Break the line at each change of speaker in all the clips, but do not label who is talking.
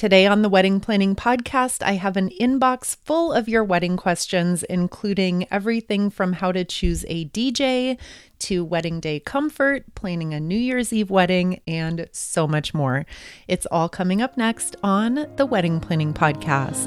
Today on the Wedding Planning Podcast, I have an inbox full of your wedding questions, including everything from how to choose a DJ to wedding day comfort, planning a New Year's Eve wedding, and so much more. It's all coming up next on the Wedding Planning Podcast.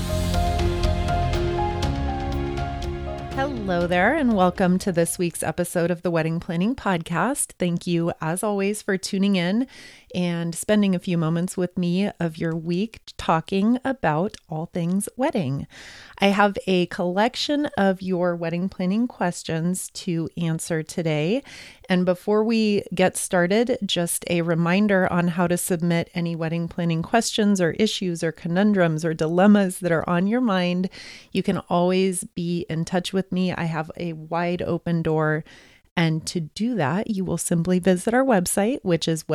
Hello there, and welcome to this week's episode of the Wedding Planning Podcast. Thank you, as always, for tuning in and spending a few moments with me of your week talking about all things wedding. I have a collection of your wedding planning questions to answer today. And before we get started, just a reminder on how to submit any wedding planning questions or issues or conundrums or dilemmas that are on your mind. You can always be in touch with me. I have a wide open door. And to do that, you will simply visit our website, which is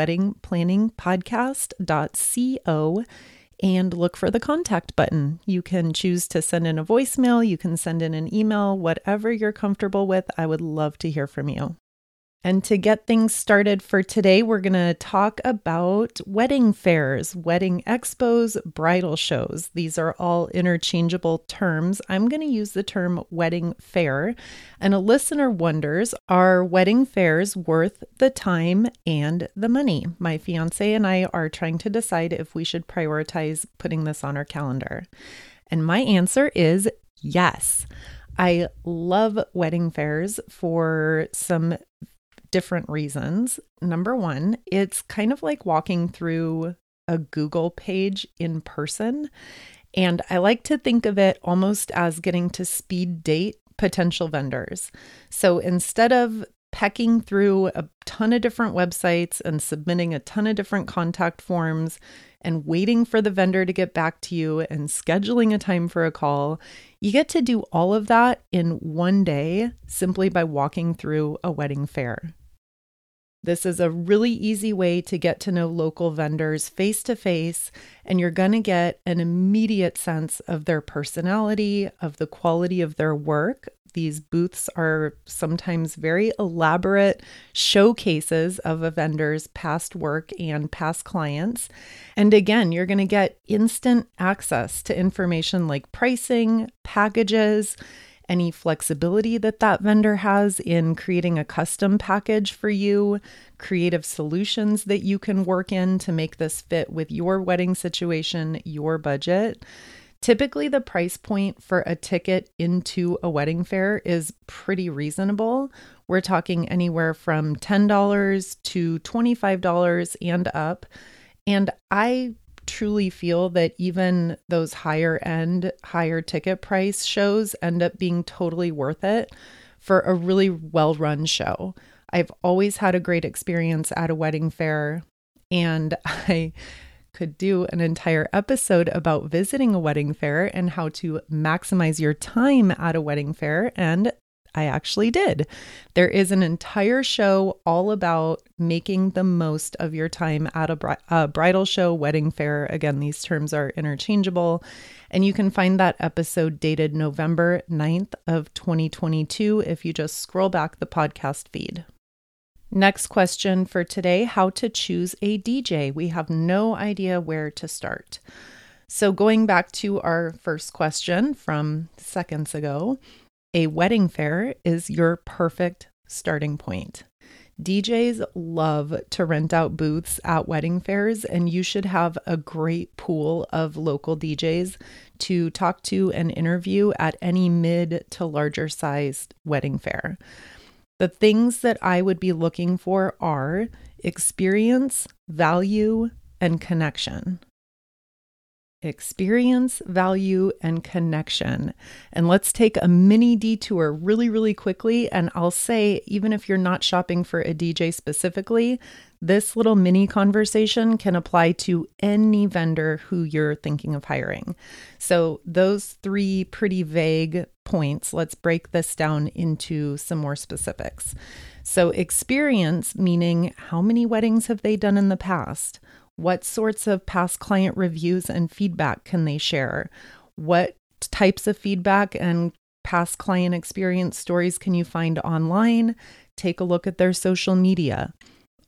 weddingplanningpodcast.co, and look for the contact button. You can choose to send in a voicemail, you can send in an email, whatever you're comfortable with. I would love to hear from you. And to get things started for today, we're going to talk about wedding fairs, wedding expos, bridal shows. These are all interchangeable terms. I'm going to use the term wedding fair. And a listener wonders, are wedding fairs worth the time and the money? My fiance and I are trying to decide if we should prioritize putting this on our calendar. And my answer is yes. I love wedding fairs for some different reasons. Number one, it's kind of like walking through a Google page in person. And I like to think of it almost as getting to speed date potential vendors. So instead of pecking through a ton of different websites and submitting a ton of different contact forms and waiting for the vendor to get back to you and scheduling a time for a call, you get to do all of that in one day simply by walking through a wedding fair. This is a really easy way to get to know local vendors face to face, and you're going to get an immediate sense of their personality, of the quality of their work. These booths are sometimes very elaborate showcases of a vendor's past work and past clients. And again, you're going to get instant access to information like pricing, packages, any flexibility that vendor has in creating a custom package for you, creative solutions that you can work in to make this fit with your wedding situation, your budget. Typically, the price point for a ticket into a wedding fair is pretty reasonable. We're talking anywhere from $10 to $25 and up. And I truly feel that even those higher ticket price shows end up being totally worth it for a really well-run show. I've always had a great experience at a wedding fair, and I could do an entire episode about visiting a wedding fair and how to maximize your time at a wedding fair, and I actually did. There is an entire show all about making the most of your time at a bridal show, wedding fair. Again, these terms are interchangeable. And you can find that episode dated November 9th of 2022 if you just scroll back the podcast feed. Next question for today, how to choose a DJ. We have no idea where to start. So going back to our first question from seconds ago, a wedding fair is your perfect starting point. DJs love to rent out booths at wedding fairs, and you should have a great pool of local DJs to talk to and interview at any mid to larger sized wedding fair. The things that I would be looking for are experience, value, and connection. Experience, value, and connection. And let's take a mini detour really, really quickly. And I'll say, even if you're not shopping for a DJ specifically, this little mini conversation can apply to any vendor who you're thinking of hiring. So those three pretty vague points, let's break this down into some more specifics. So experience, meaning how many weddings have they done in the past? What sorts of past client reviews and feedback can they share? What types of feedback and past client experience stories can you find online? Take a look at their social media.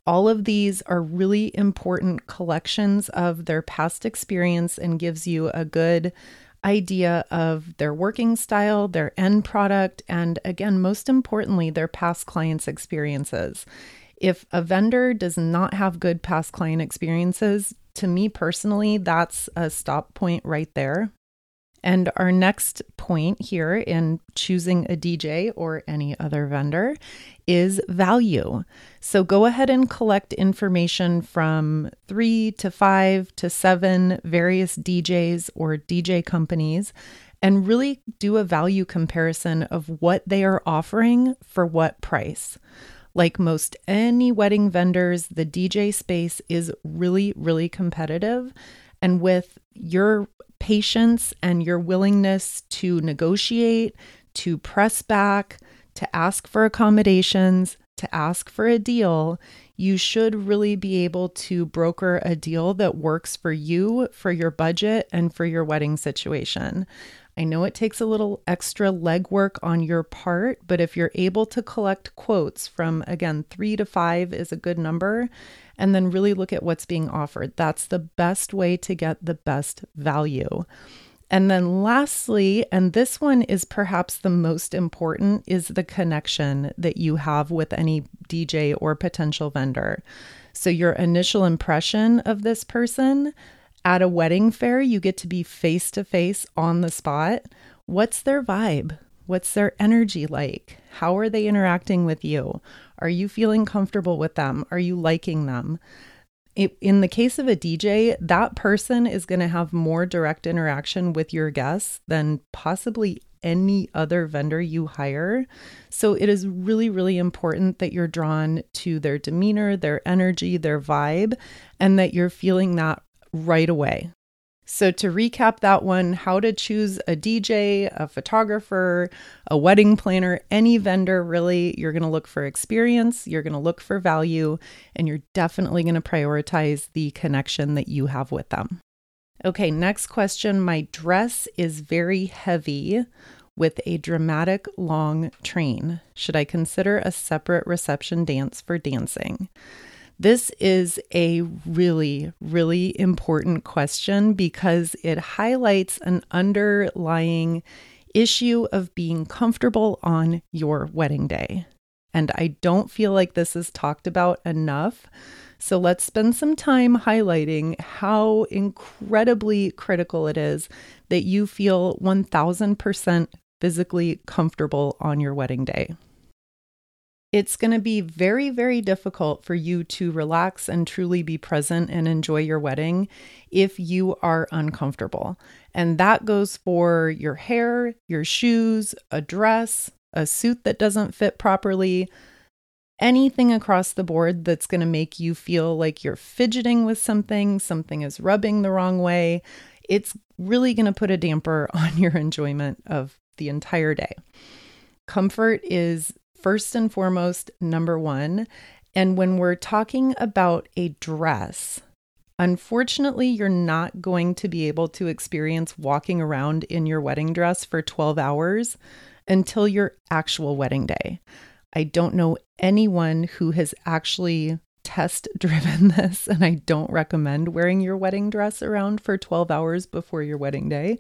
All of these are really important collections of their past experience and gives you a good idea of their working style, their end product, and again, most importantly, their past clients' experiences. If a vendor does not have good past client experiences, to me personally, that's a stop point right there. And our next point here in choosing a DJ or any other vendor is value. So go ahead and collect information from 3 to 5 to 7 various DJs or DJ companies and really do a value comparison of what they are offering for what price. Like most any wedding vendors, the DJ space is really, really competitive. And with your patience and your willingness to negotiate, to press back, to ask for accommodations, to ask for a deal, you should really be able to broker a deal that works for you, for your budget, and for your wedding situation. I know it takes a little extra legwork on your part, but if you're able to collect quotes from, again, 3 to 5 is a good number, and then really look at what's being offered. That's the best way to get the best value. And then lastly, and this one is perhaps the most important, is the connection that you have with any DJ or potential vendor. So your initial impression of this person at a wedding fair, you get to be face to face on the spot. What's their vibe? What's their energy like? How are they interacting with you? Are you feeling comfortable with them? Are you liking them? In the case of a DJ, that person is going to have more direct interaction with your guests than possibly any other vendor you hire. So it is really, really important that you're drawn to their demeanor, their energy, their vibe, and that you're feeling that right away. So to recap that one, how to choose a DJ, a photographer, a wedding planner, any vendor really, you're going to look for experience, you're going to look for value, and you're definitely going to prioritize the connection that you have with them. Okay, next question. My dress is very heavy with a dramatic long train. Should I consider a separate reception dance for dancing? This is a really, really important question because it highlights an underlying issue of being comfortable on your wedding day. And I don't feel like this is talked about enough. So let's spend some time highlighting how incredibly critical it is that you feel 1000% physically comfortable on your wedding day. It's going to be very, very difficult for you to relax and truly be present and enjoy your wedding if you are uncomfortable. And that goes for your hair, your shoes, a dress, a suit that doesn't fit properly, anything across the board that's going to make you feel like you're fidgeting with something is rubbing the wrong way. It's really going to put a damper on your enjoyment of the entire day. Comfort is first and foremost, number one. And when we're talking about a dress, unfortunately, you're not going to be able to experience walking around in your wedding dress for 12 hours until your actual wedding day. I don't know anyone who has actually test driven this, and I don't recommend wearing your wedding dress around for 12 hours before your wedding day.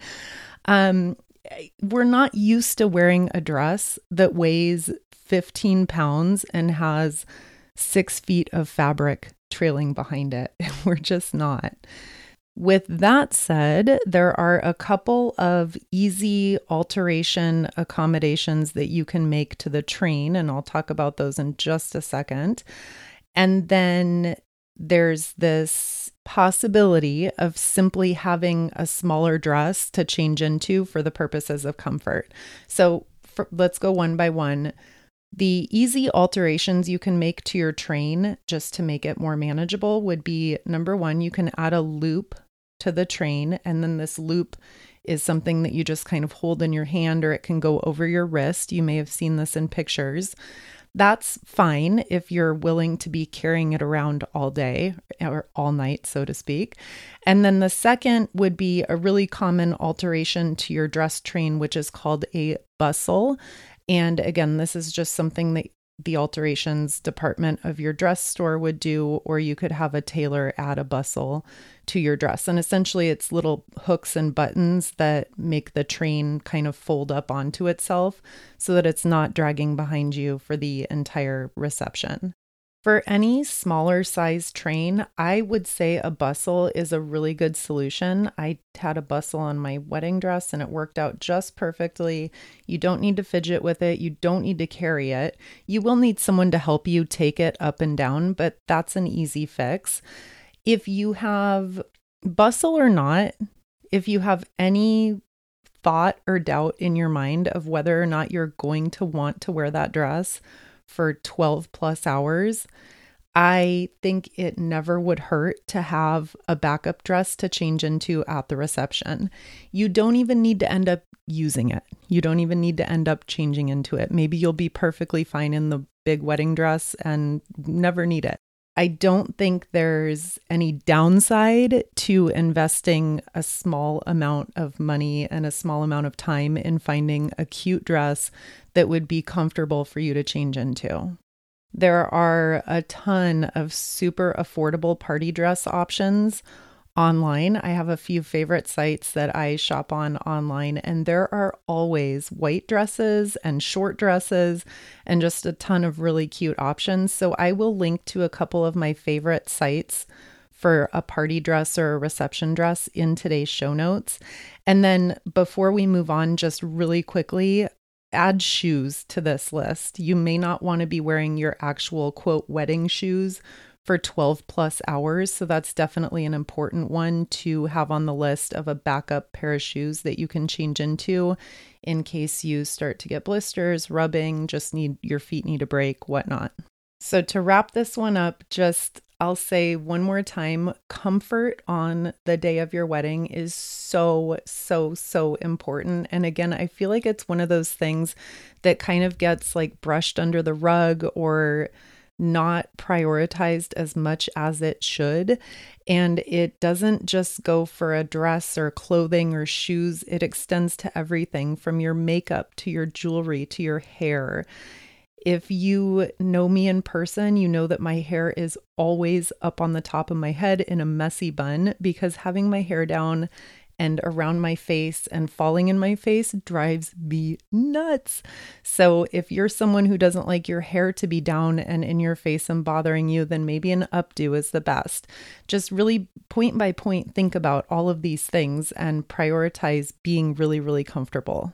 We're not used to wearing a dress that weighs 15 pounds and has 6 feet of fabric trailing behind it. We're just not. With that said, there are a couple of easy alteration accommodations that you can make to the train, and I'll talk about those in just a second. And then there's this possibility of simply having a smaller dress to change into for the purposes of comfort. So let's go one by one. The easy alterations you can make to your train just to make it more manageable would be, number one, you can add a loop to the train, and then this loop is something that you just kind of hold in your hand, or it can go over your wrist. You may have seen this in pictures. That's fine if you're willing to be carrying it around all day or all night, so to speak. And then the second would be a really common alteration to your dress train, which is called a bustle. And again, this is just something that the alterations department of your dress store would do, or you could have a tailor add a bustle to your dress. And essentially it's little hooks and buttons that make the train kind of fold up onto itself so that it's not dragging behind you for the entire reception. For any smaller size train, I would say a bustle is a really good solution. I had a bustle on my wedding dress and it worked out just perfectly. You don't need to fidget with it. You don't need to carry it. You will need someone to help you take it up and down, but that's an easy fix. If you have bustle or not, if you have any thought or doubt in your mind of whether or not you're going to want to wear that dress for 12 plus hours, I think it never would hurt to have a backup dress to change into at the reception. You don't even need to end up using it. You don't even need to end up changing into it. Maybe you'll be perfectly fine in the big wedding dress and never need it. I don't think there's any downside to investing a small amount of money and a small amount of time in finding a cute dress that would be comfortable for you to change into. There are a ton of super affordable party dress options online. I have a few favorite sites that I shop on online, and there are always white dresses and short dresses and just a ton of really cute options. So I will link to a couple of my favorite sites for a party dress or a reception dress in today's show notes. And then before we move on, just really quickly, add shoes to this list. You may not want to be wearing your actual quote wedding shoes for 12 plus hours. So that's definitely an important one to have on the list of a backup pair of shoes that you can change into in case you start to get blisters, rubbing, your feet need a break, whatnot. So to wrap this one up, I'll say one more time, comfort on the day of your wedding is so, so, so important. And again, I feel like it's one of those things that kind of gets like brushed under the rug or not prioritized as much as it should. And it doesn't just go for a dress or clothing or shoes. It extends to everything from your makeup to your jewelry to your hair. If you know me in person, you know that my hair is always up on the top of my head in a messy bun because having my hair down and around my face and falling in my face drives me nuts. So if you're someone who doesn't like your hair to be down and in your face and bothering you, then maybe an updo is the best. Just really point by point, think about all of these things and prioritize being really, really comfortable.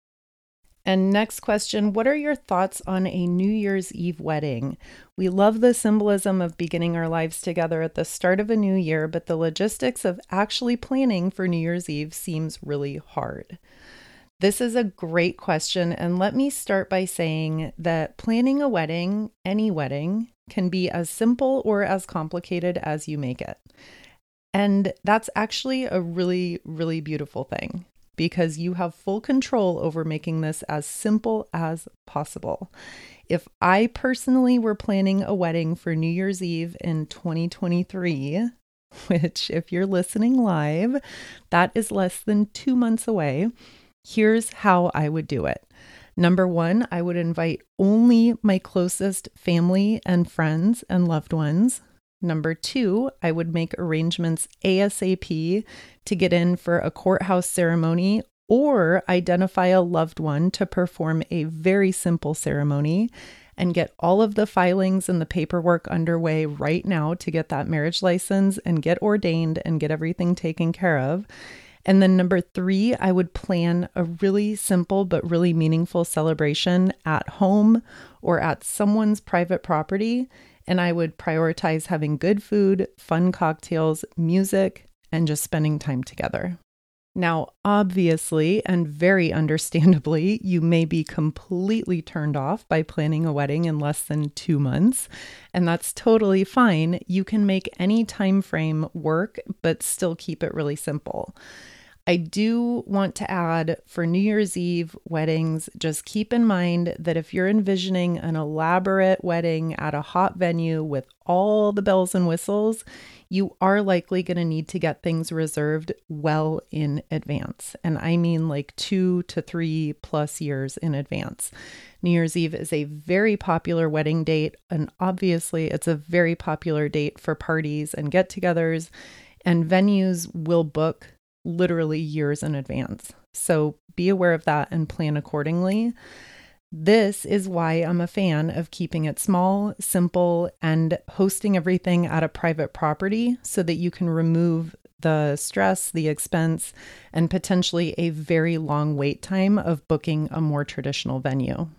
And next question, what are your thoughts on a New Year's Eve wedding? We love the symbolism of beginning our lives together at the start of a new year, but the logistics of actually planning for New Year's Eve seems really hard. This is a great question, and let me start by saying that planning a wedding, any wedding, can be as simple or as complicated as you make it. And that's actually a really, really beautiful thing, because you have full control over making this as simple as possible. If I personally were planning a wedding for New Year's Eve in 2023, which if you're listening live, that is less than 2 months away, here's how I would do it. Number one, I would invite only my closest family and friends and loved ones. Number two, I would make arrangements ASAP to get in for a courthouse ceremony or identify a loved one to perform a very simple ceremony and get all of the filings and the paperwork underway right now to get that marriage license and get ordained and get everything taken care of. And then number three, I would plan a really simple but really meaningful celebration at home or at someone's private property. And I would prioritize having good food, fun cocktails, music, and just spending time together. Now, obviously, and very understandably, you may be completely turned off by planning a wedding in less than 2 months, and that's totally fine. You can make any time frame work, but still keep it really simple. I do want to add for New Year's Eve weddings, just keep in mind that if you're envisioning an elaborate wedding at a hot venue with all the bells and whistles, you are likely going to need to get things reserved well in advance. And I mean like 2 to 3+ years in advance. New Year's Eve is a very popular wedding date, and obviously it's a very popular date for parties and get-togethers, and venues will book literally years in advance. So be aware of that and plan accordingly. This is why I'm a fan of keeping it small, simple, and hosting everything at a private property so that you can remove the stress, the expense, and potentially a very long wait time of booking a more traditional venue.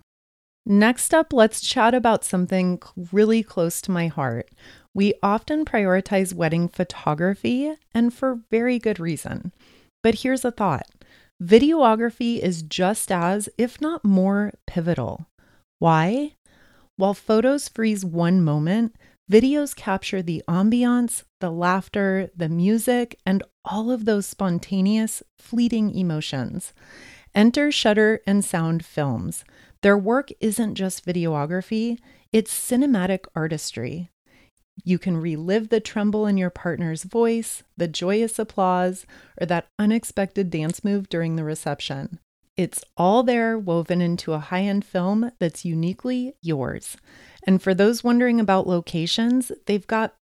Next up, let's chat about something really close to my heart. We often prioritize wedding photography, and for very good reason. But here's a thought. Videography is just as, if not more, pivotal. Why? While photos freeze one moment, videos capture the ambiance, the laughter, the music, and all of those spontaneous, fleeting emotions. Enter Shutter and Sound Films. Their work isn't just videography, it's cinematic artistry. You can relive the tremble in your partner's voice, the joyous applause, or that unexpected dance move during the reception. It's all there woven into a high-end film that's uniquely yours. And for those wondering about locations, they've got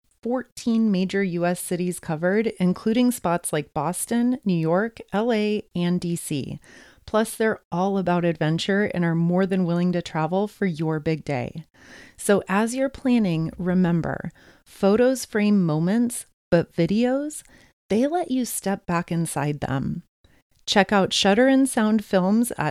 14 major U.S. cities covered, including spots like Boston, New York, LA, and DC. Plus, they're all about adventure and are more than willing to travel for your big day. So as you're planning, remember, photos frame moments, but videos, they let you step back inside them. Check out Shutter and Sound Films at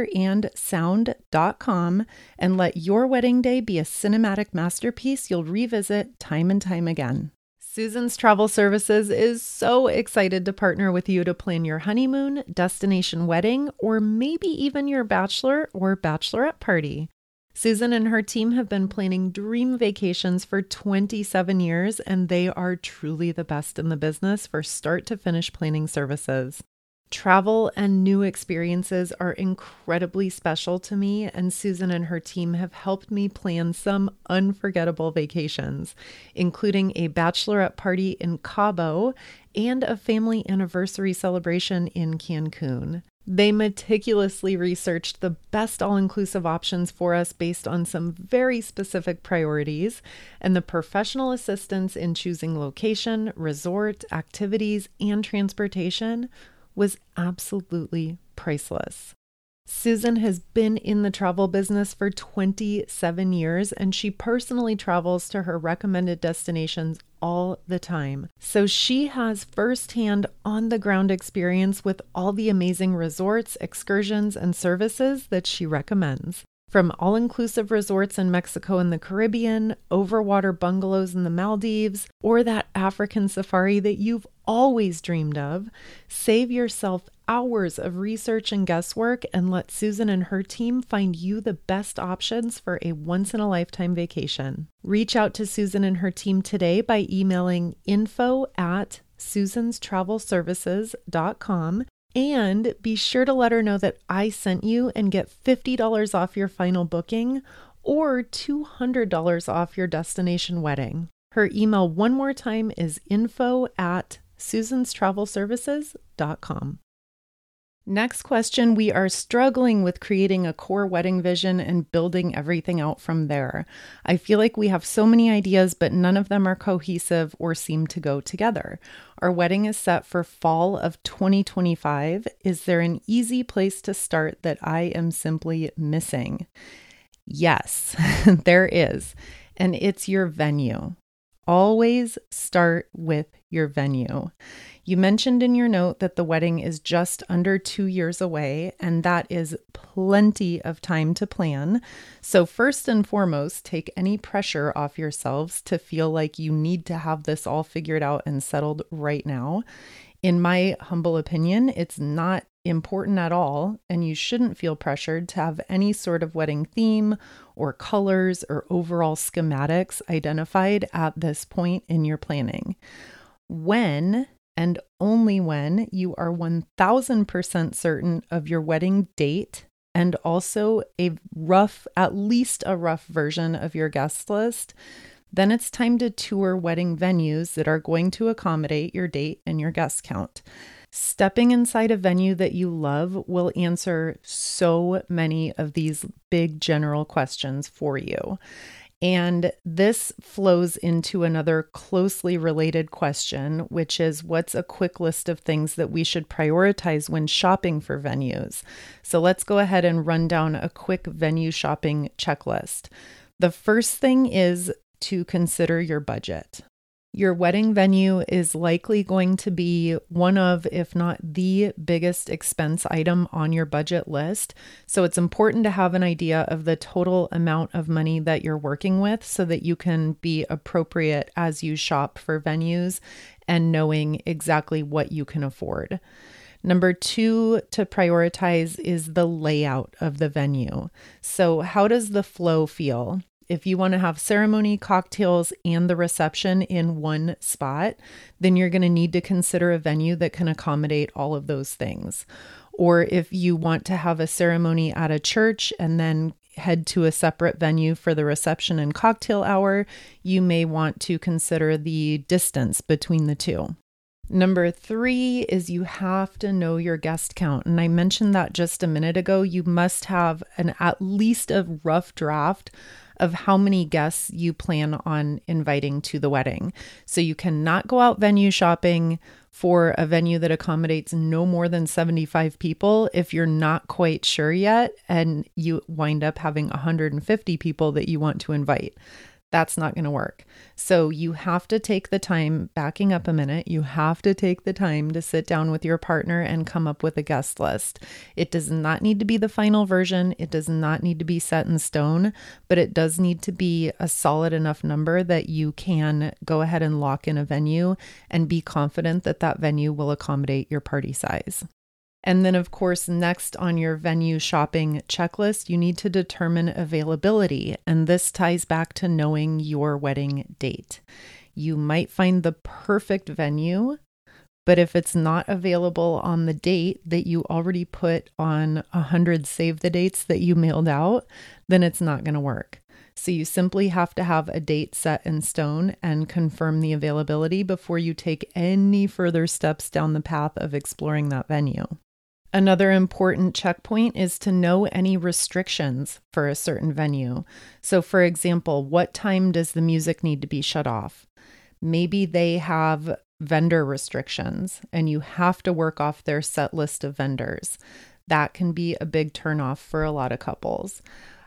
shutterandsound.com and let your wedding day be a cinematic masterpiece you'll revisit time and time again. Susan's Travel Services is so excited to partner with you to plan your honeymoon, destination wedding, or maybe even your bachelor or bachelorette party. Susan and her team have been planning dream vacations for 27 years, and they are truly the best in the business for start to finish planning services. Travel and new experiences are incredibly special to me, and Susan and her team have helped me plan some unforgettable vacations, including a bachelorette party in Cabo and a family anniversary celebration in Cancun. They meticulously researched the best all-inclusive options for us based on some very specific priorities, and the professional assistance in choosing location, resort, activities, and transportation was absolutely priceless. Susan has been in the travel business for 27 years, and she personally travels to her recommended destinations all the time. So she has firsthand on-the-ground experience with all the amazing resorts, excursions, and services that she recommends. From all-inclusive resorts in Mexico and the Caribbean, overwater bungalows in the Maldives, or that African safari that you've always dreamed of, save yourself hours of research and guesswork and let Susan and her team find you the best options for a once-in-a-lifetime vacation. Reach out to Susan and her team today by emailing info@susanstravelservices.com. And be sure to let her know that I sent you and get $50 off your final booking or $200 off your destination wedding. Her email one more time is info@susanstravelservices.com. Next question, we are struggling with creating a core wedding vision and building everything out from there. I feel like we have so many ideas, but none of them are cohesive or seem to go together. Our wedding is set for fall of 2025. Is there an easy place to start that I am simply missing? Yes, there is, and it's your venue. Always start with your venue. You mentioned in your note that the wedding is just under 2 years away, and that is plenty of time to plan. So first and foremost, take any pressure off yourselves to feel like you need to have this all figured out and settled right now. In my humble opinion, it's not important at all, and you shouldn't feel pressured to have any sort of wedding theme or colors or overall schematics identified at this point in your planning. When and only when you are 1000% certain of your wedding date and also at least a rough version of your guest list, then it's time to tour wedding venues that are going to accommodate your date and your guest count. Stepping inside a venue that you love will answer so many of these big general questions for you. And this flows into another closely related question, which is what's a quick list of things that we should prioritize when shopping for venues? So let's go ahead and run down a quick venue shopping checklist. The first thing is to consider your budget. Your wedding venue is likely going to be one of, if not the biggest expense item on your budget list. So it's important to have an idea of the total amount of money that you're working with so that you can be appropriate as you shop for venues and knowing exactly what you can afford. Number 2 to prioritize is the layout of the venue. So how does the flow feel? If you want to have ceremony, cocktails, and the reception in one spot, then you're going to need to consider a venue that can accommodate all of those things. Or if you want to have a ceremony at a church and then head to a separate venue for the reception and cocktail hour, you may want to consider the distance between the two. Number 3 is you have to know your guest count. And I mentioned that just a minute ago. You must have at least a rough draft of how many guests you plan on inviting to the wedding. So you cannot go out venue shopping for a venue that accommodates no more than 75 people if you're not quite sure yet and you wind up having 150 people that you want to invite. That's not going to work. So you have to take the time, backing up a minute, you have to take the time to sit down with your partner and come up with a guest list. It does not need to be the final version. It does not need to be set in stone, but it does need to be a solid enough number that you can go ahead and lock in a venue and be confident that that venue will accommodate your party size. And then, of course, next on your venue shopping checklist, you need to determine availability. And this ties back to knowing your wedding date. You might find the perfect venue, but if it's not available on the date that you already put on 100 save the dates that you mailed out, then it's not going to work. So you simply have to have a date set in stone and confirm the availability before you take any further steps down the path of exploring that venue. Another important checkpoint is to know any restrictions for a certain venue. So for example, what time does the music need to be shut off? Maybe they have vendor restrictions and you have to work off their set list of vendors. That can be a big turnoff for a lot of couples.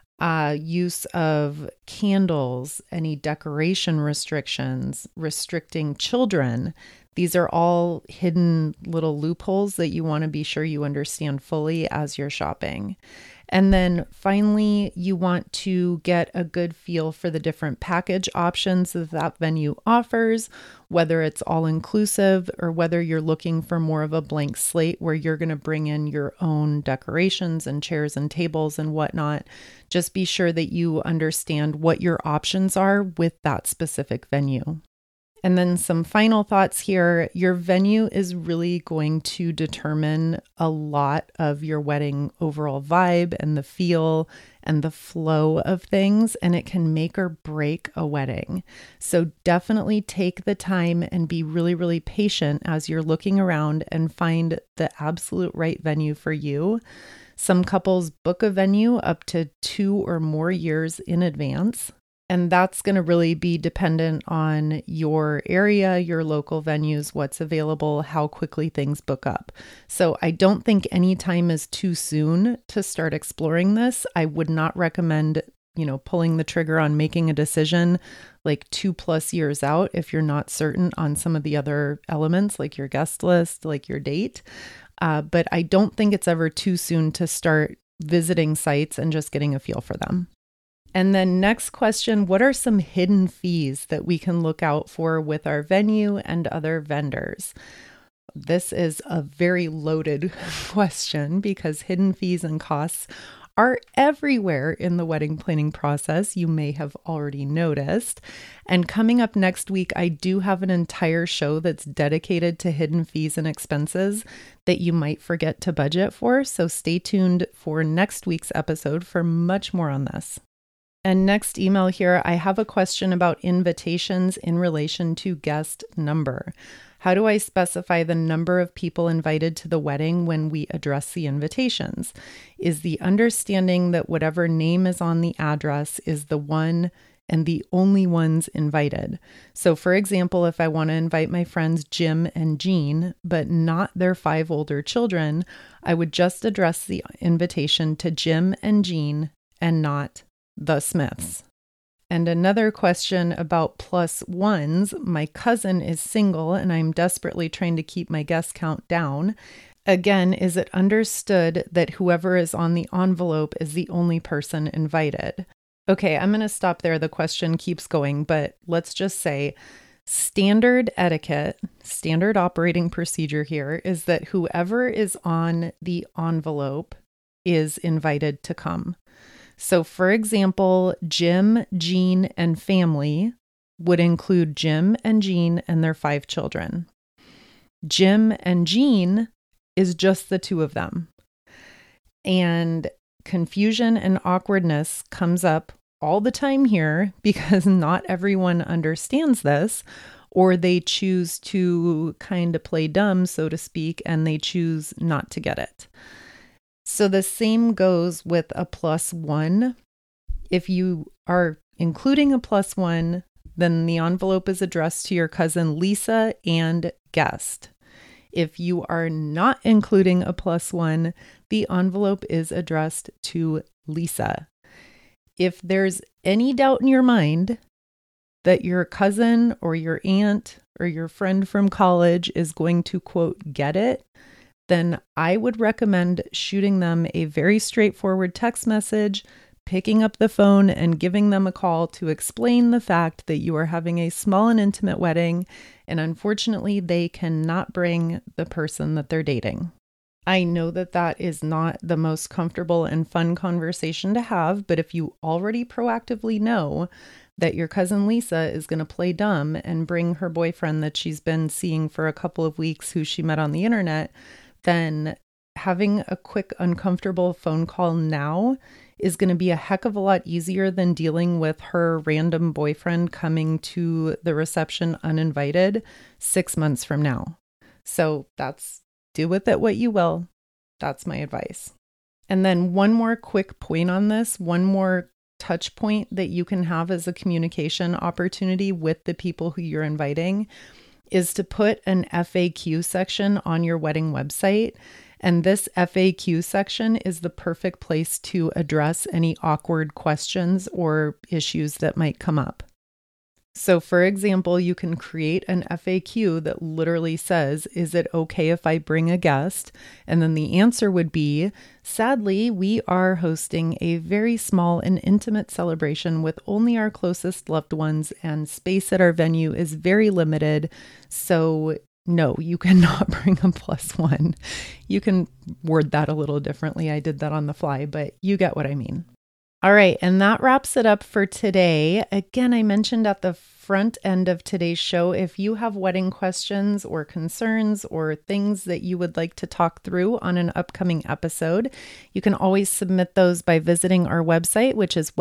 Use of candles, any decoration restrictions, restricting children. These are all hidden little loopholes that you want to be sure you understand fully as you're shopping. And then finally, you want to get a good feel for the different package options that venue offers, whether it's all inclusive or whether you're looking for more of a blank slate where you're going to bring in your own decorations and chairs and tables and whatnot. Just be sure that you understand what your options are with that specific venue. And then some final thoughts here. Your venue is really going to determine a lot of your wedding overall vibe and the feel and the flow of things, and it can make or break a wedding. So definitely take the time and be really, really patient as you're looking around and find the absolute right venue for you. Some couples book a venue up to 2 or more years in advance. And that's going to really be dependent on your area, your local venues, what's available, how quickly things book up. So I don't think any time is too soon to start exploring this. I would not recommend, pulling the trigger on making a decision like 2+ years out if you're not certain on some of the other elements like your guest list, like your date. But I don't think it's ever too soon to start visiting sites and just getting a feel for them. And then next question, what are some hidden fees that we can look out for with our venue and other vendors? This is a very loaded question because hidden fees and costs are everywhere in the wedding planning process. You may have already noticed. And coming up next week, I do have an entire show that's dedicated to hidden fees and expenses that you might forget to budget for. So stay tuned for next week's episode for much more on this. And next email here, I have a question about invitations in relation to guest number. How do I specify the number of people invited to the wedding when we address the invitations? Is the understanding that whatever name is on the address is the one and the only ones invited? So for example, if I want to invite my friends Jim and Jean, but not their 5 older children, I would just address the invitation to Jim and Jean and not the Smiths. And another question about plus ones. My cousin is single and I'm desperately trying to keep my guest count down. Again, is it understood that whoever is on the envelope is the only person invited? Okay, I'm going to stop there. The question keeps going, but let's just say standard etiquette, standard operating procedure here is that whoever is on the envelope is invited to come. So for example, Jim, Jean, and family would include Jim and Jean and their 5 children. Jim and Jean is just the 2 of them. And confusion and awkwardness comes up all the time here because not everyone understands this, or they choose to kind of play dumb, so to speak, and they choose not to get it. So the same goes with a plus one. If you are including a plus one, then the envelope is addressed to your cousin Lisa and guest. If you are not including a plus one, the envelope is addressed to Lisa. If there's any doubt in your mind that your cousin or your aunt or your friend from college is going to, quote, get it, then I would recommend shooting them a very straightforward text message, picking up the phone and giving them a call to explain the fact that you are having a small and intimate wedding, and unfortunately, they cannot bring the person that they're dating. I know that that is not the most comfortable and fun conversation to have, but if you already proactively know that your cousin Lisa is going to play dumb and bring her boyfriend that she's been seeing for a couple of weeks who she met on the internet, then having a quick, uncomfortable phone call now is going to be a heck of a lot easier than dealing with her random boyfriend coming to the reception uninvited 6 months from now. So do with it what you will. That's my advice. And then one more quick point on this, one more touch point that you can have as a communication opportunity with the people who you're inviting is to put an FAQ section on your wedding website. And this FAQ section is the perfect place to address any awkward questions or issues that might come up. So for example, you can create an FAQ that literally says, is it okay if I bring a guest? And then the answer would be, sadly, we are hosting a very small and intimate celebration with only our closest loved ones, and space at our venue is very limited. So no, you cannot bring a plus one. You can word that a little differently. I did that on the fly, but you get what I mean. All right, and that wraps it up for today. Again, I mentioned at the front end of today's show, if you have wedding questions or concerns or things that you would like to talk through on an upcoming episode, you can always submit those by visiting our website, which is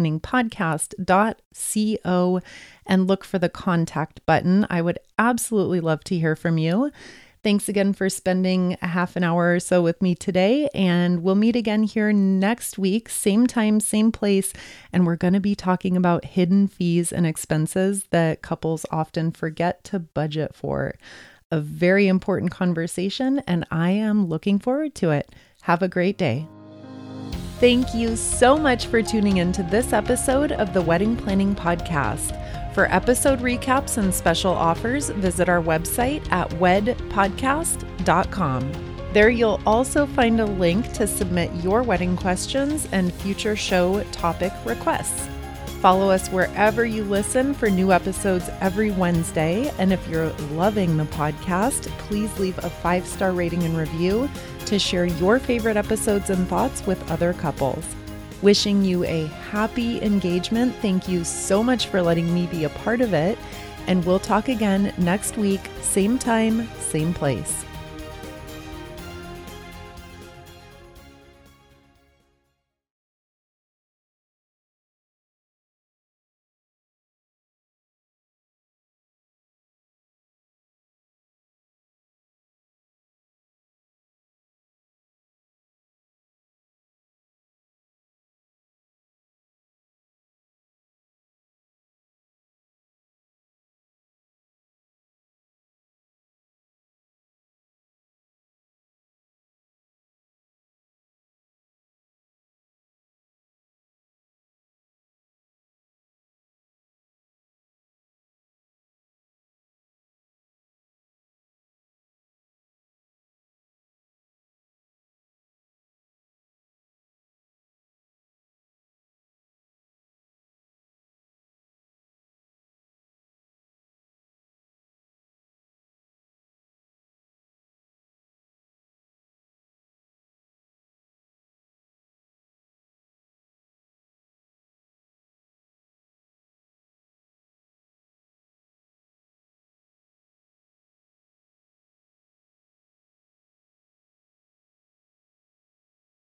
weddingplanningpodcast.co, and look for the contact button. I would absolutely love to hear from you. Thanks again for spending a half an hour or so with me today, and we'll meet again here next week, same time, same place, and we're going to be talking about hidden fees and expenses that couples often forget to budget for. A very important conversation, and I am looking forward to it. Have a great day. Thank you so much for tuning in to this episode of the Wedding Planning Podcast. For episode recaps and special offers, visit our website at wedpodcast.com. There you'll also find a link to submit your wedding questions and future show topic requests. Follow us wherever you listen for new episodes every Wednesday. And if you're loving the podcast, please leave a 5-star rating and review to share your favorite episodes and thoughts with other couples. Wishing you a happy engagement. Thank you so much for letting me be a part of it. And we'll talk again next week, same time, same place.